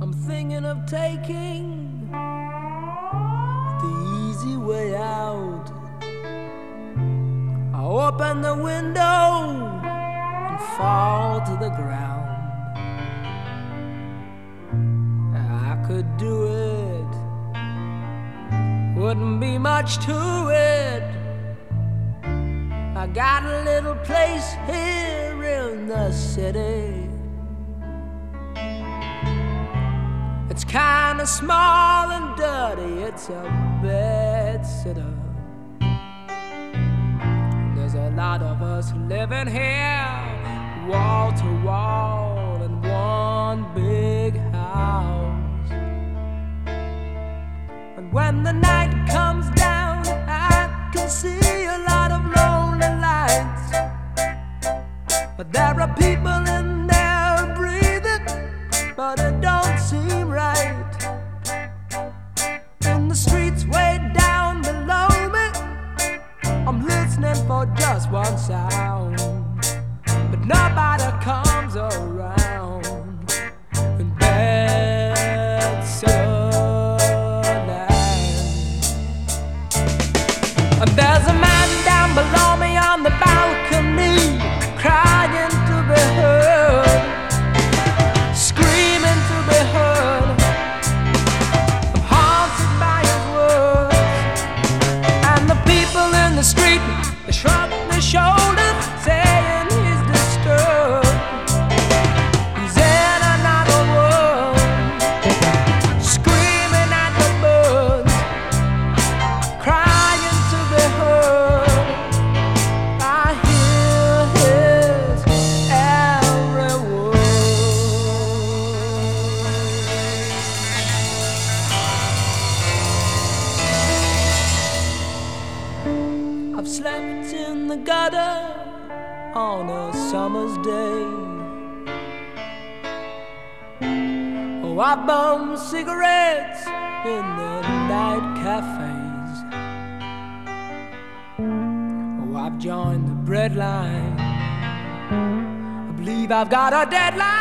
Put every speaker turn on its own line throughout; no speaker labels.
I'm thinking of taking the easy way out. I open the window and fall to the ground. I could do it, wouldn't be much to it. I got a little place here in the city. It's kinda small and dirty, it's a bed sitter. There's a lot of us living here, wall to wall in one big house. And when the night comes down, I can see a lot of lonely lights. But there are people in there breathing, but it don't seem right. In the streets way down below me, I'm listening for just one sound, but nobody comes around. And that's and there's a man down below me on the balcony, crying to be heard, screaming to be heard. I'm haunted by his words, and the people in the street, they shrug their shoulders, saying he's disturbed. He's in another world, screaming at the birds, crying to be heard. I hear his every word. I've slept in the gutter on a summer's day. Oh, I bum cigarettes in the night cafes. Oh, I've joined the bread line. I believe I've got a deadline.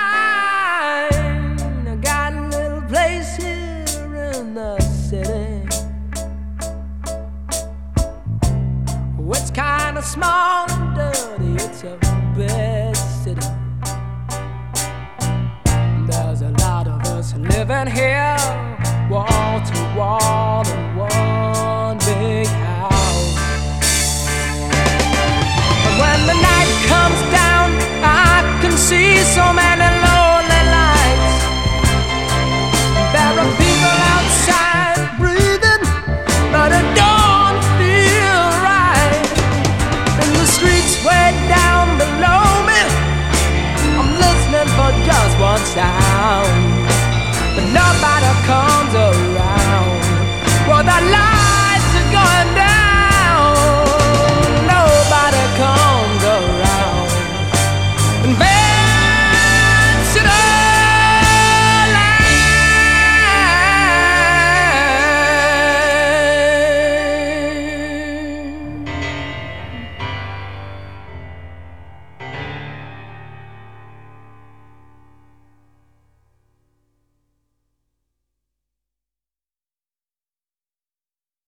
I got a little place here in the city. Oh, it's kinda small and dirty, it's a bed sitter. There's a lot of us living here,